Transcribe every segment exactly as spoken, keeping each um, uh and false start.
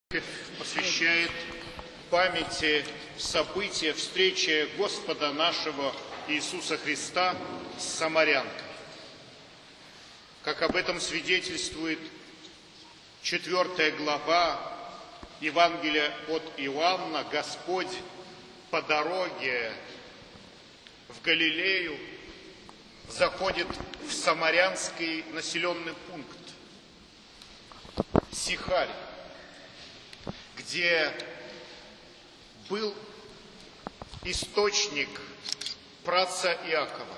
Посвящает памяти события встречи Господа нашего Иисуса Христа с самарянкой. Как об этом свидетельствует четвертая глава Евангелия от Иоанна, Господь по дороге в Галилею заходит в самарянский населенный пункт Сихарь, где был источник праотца Иакова.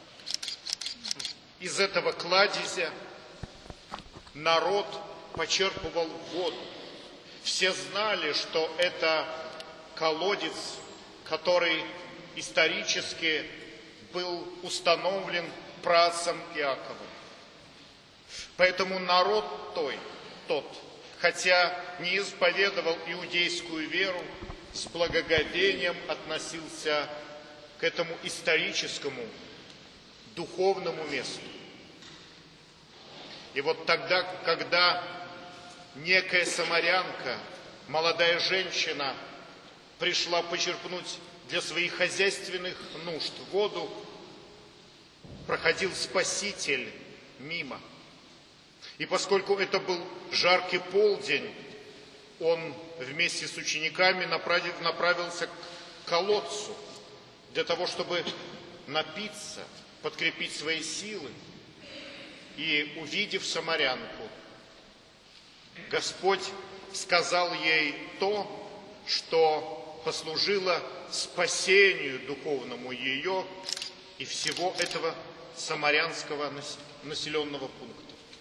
Из этого кладезя народ почерпывал воду. Все знали, что это колодец, который исторически был установлен праотцом Иаковом. Поэтому народ той, тот, хотя не исповедовал иудейскую веру, с благоговением относился к этому историческому, духовному месту. И вот тогда, когда некая самарянка, молодая женщина, пришла почерпнуть для своих хозяйственных нужд воду, проходил Спаситель мимо. И поскольку это был жаркий полдень, он вместе с учениками направился к колодцу для того, чтобы напиться, подкрепить свои силы. И, увидев самарянку, Господь сказал ей то, что послужило спасению духовному ее и всего этого самарянского населенного пункта.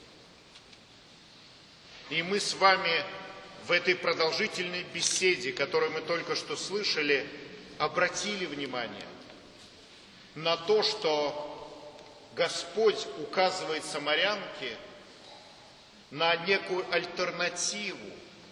И мы с вами в этой продолжительной беседе, которую мы только что слышали, обратили внимание на то, что Господь указывает самарянке на некую альтернативу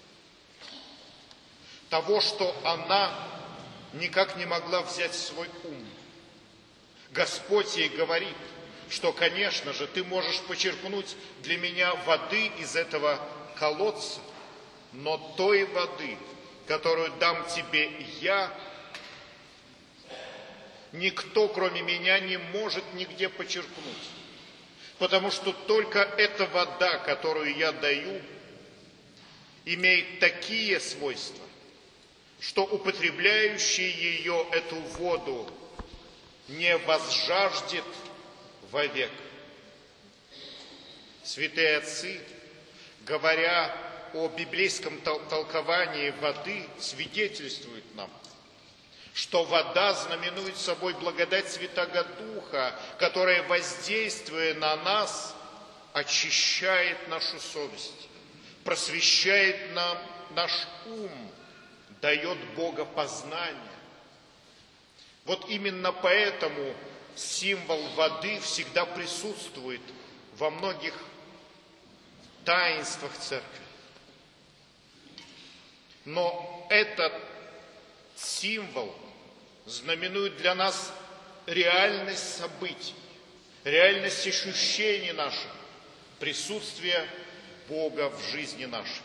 того, что она никак не могла взять в свой ум. Господь ей говорит, что, конечно же, ты можешь почерпнуть для меня воды из этого колодца, но той воды, которую дам тебе я, никто, кроме меня, не может нигде почерпнуть. Потому что только эта вода, которую я даю, имеет такие свойства, что употребляющий ее, эту воду, не возжаждет вовек. Святые отцы, говоря о библейском толковании воды, свидетельствуют нам, что вода знаменует собой благодать Святаго Духа, которая, воздействуя на нас, очищает нашу совесть, просвещает нам наш ум, дает богопознание. Вот именно поэтому символ воды всегда присутствует во многих таинствах церкви. Но этот символ знаменует для нас реальность событий, реальность ощущений наших, присутствия Бога в жизни нашей.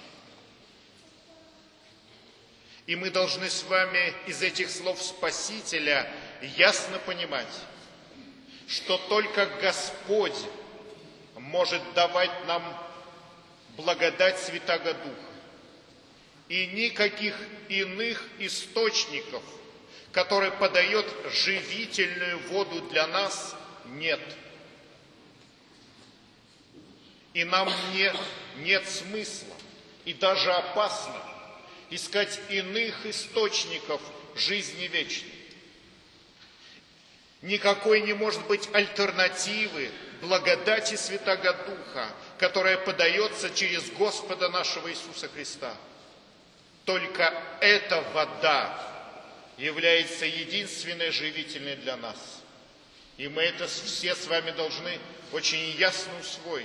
И мы должны с вами из этих слов Спасителя ясно понимать, что только Господь может давать нам благодать Святаго Духа. И никаких иных источников, которые подают живительную воду для нас, нет. И нам не, нет смысла и даже опасно искать иных источников жизни вечной. Никакой не может быть альтернативы благодати Святаго Духа, которая подается через Господа нашего Иисуса Христа. Только эта вода является единственной живительной для нас. И мы это все с вами должны очень ясно усвоить.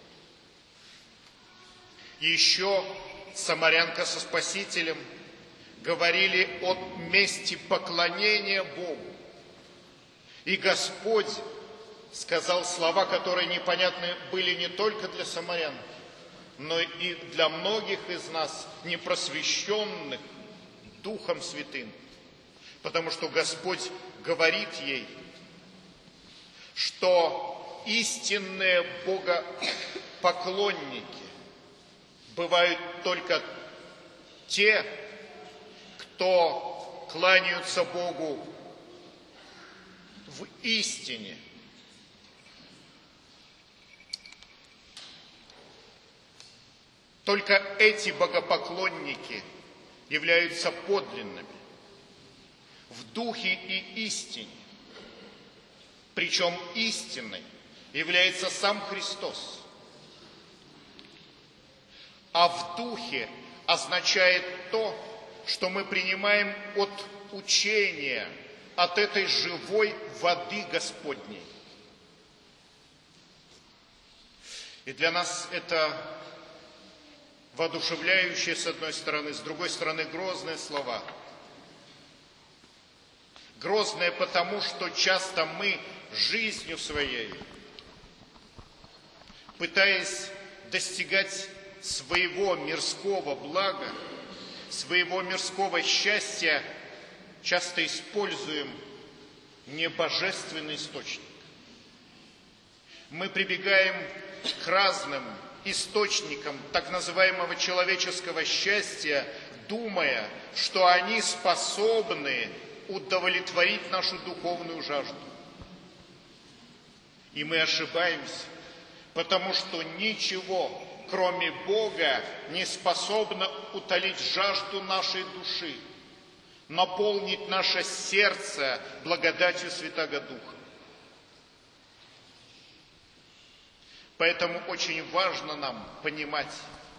Еще самарянка со Спасителем говорили о месте поклонения Богу. И Господь сказал слова, которые непонятны были не только для самарян, но и для многих из нас, непросвещенных Духом Святым. Потому что Господь говорит ей, что истинные богопоклонники бывают только те, кто кланяются Богу в истине. Только эти богопоклонники являются подлинными в духе и истине. Причем истинной является сам Христос. А в духе означает то, что мы принимаем от учения, от этой живой воды Господней. И для нас это воодушевляющие с одной стороны, с другой стороны грозные слова. Грозные потому, что часто мы жизнью своей, пытаясь достигать своего мирского блага, своего мирского счастья, часто используем не божественный источник. Мы прибегаем к разным источникам так называемого человеческого счастья, думая, что они способны удовлетворить нашу духовную жажду. И мы ошибаемся, потому что ничего, кроме Бога, не способно утолить жажду нашей души, наполнить наше сердце благодатью Святаго Духа. Поэтому очень важно нам понимать,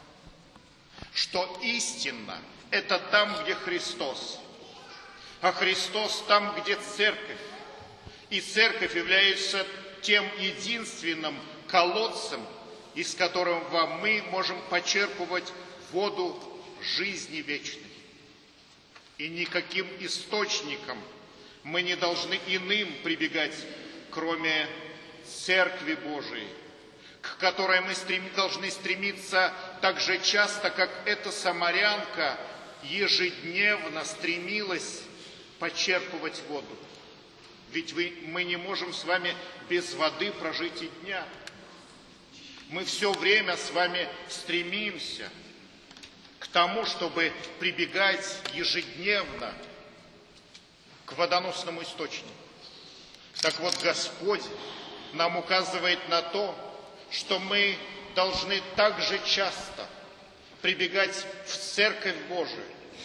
что истина – это там, где Христос, а Христос там, где Церковь. И Церковь является тем единственным колодцем, из которого мы можем почерпывать воду жизни вечной. И никаким источником мы не должны иным прибегать, кроме Церкви Божией, к которой мы стрем... должны стремиться так же часто, как эта самарянка ежедневно стремилась почерпывать воду. Ведь вы... мы не можем с вами без воды прожить и дня. Мы все время с вами стремимся к тому, чтобы прибегать ежедневно к водоносному источнику. Так вот, Господь нам указывает на то, что мы должны также часто прибегать в Церковь Божию,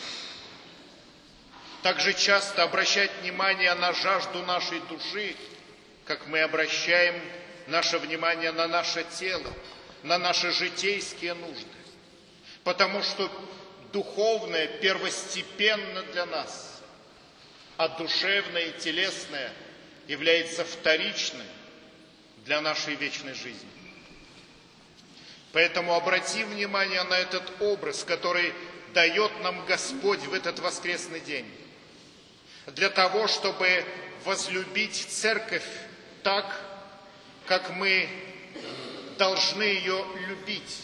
также часто обращать внимание на жажду нашей души, как мы обращаем наше внимание на наше тело, на наши житейские нужды. Потому что духовное первостепенно для нас, а душевное и телесное является вторичным для нашей вечной жизни. Поэтому обратим внимание на этот образ, который дает нам Господь в этот воскресный день, для того, чтобы возлюбить Церковь так, как мы должны ее любить,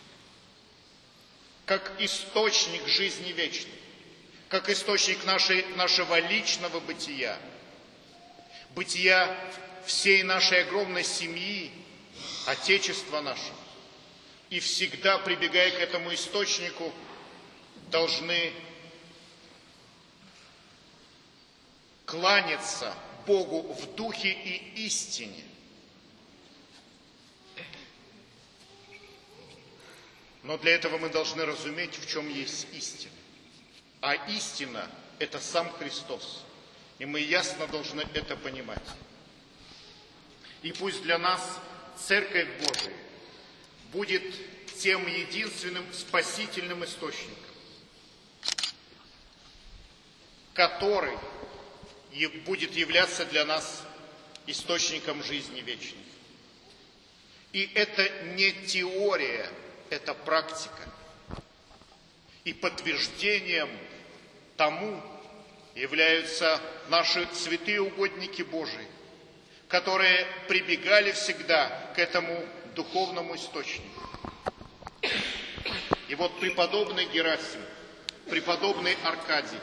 как источник жизни вечной, как источник нашей, нашего личного бытия, бытия всей нашей огромной семьи, Отечества нашего. И всегда, прибегая к этому источнику, должны кланяться Богу в духе и истине. Но для этого мы должны разуметь, в чем есть истина. А истина – это сам Христос. И мы ясно должны это понимать. И пусть для нас Церковь Божия будет тем единственным спасительным источником, который будет являться для нас источником жизни вечной. И это не теория, это практика. И подтверждением тому являются наши святые угодники Божии, которые прибегали всегда к этому духовному источнику. И вот преподобный Герасим, преподобный Аркадий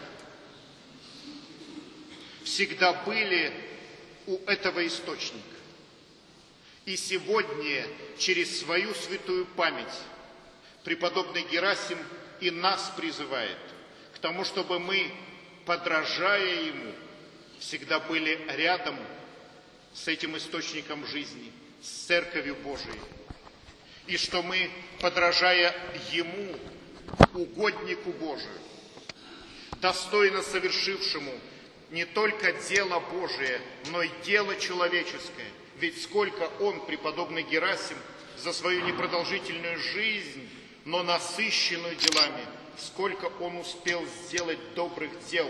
всегда были у этого источника. И сегодня через свою святую память преподобный Герасим и нас призывает к тому, чтобы мы, подражая ему, всегда были рядом с этим источником жизни, с Церковью Божией. И что мы, подражая ему, угоднику Божию, достойно совершившему не только дело Божие, но и дело человеческое. Ведь сколько он, преподобный Герасим, за свою непродолжительную жизнь, но насыщенную делами, сколько он успел сделать добрых дел.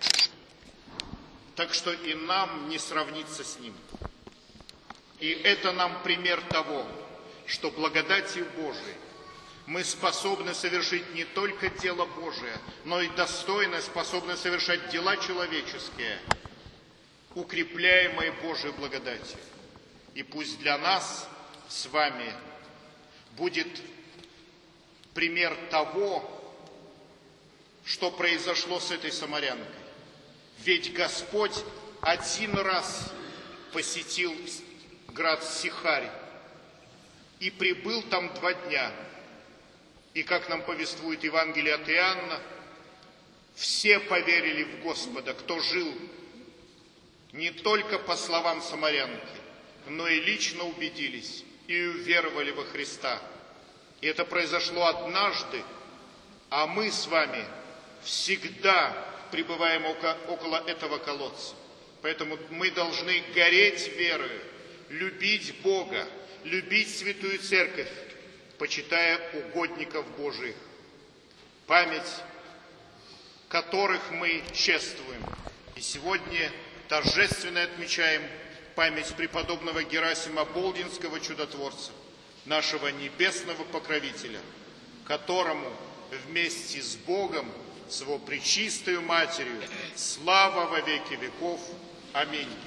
Так что и нам не сравниться с ним. И это нам пример того, что благодатью Божией мы способны совершить не только дело Божие, но и достойно способны совершать дела человеческие, укрепляемые Божией благодатью. И пусть для нас с вами будет пример того, что произошло с этой самарянкой. Ведь Господь один раз посетил град Сихарь и прибыл там два дня. И, как нам повествует Евангелие от Иоанна, все поверили в Господа, кто жил не только по словам самарянки, но и лично убедились и уверовали во Христа. И это произошло однажды, а мы с вами всегда пребываем около этого колодца. Поэтому мы должны гореть верою, любить Бога, любить Святую Церковь, почитая угодников Божиих, память которых мы чествуем. И сегодня торжественно отмечаем память преподобного Герасима Болдинского чудотворца, нашего небесного покровителя, которому вместе с Богом, с его пречистою Матерью, слава во веки веков. Аминь.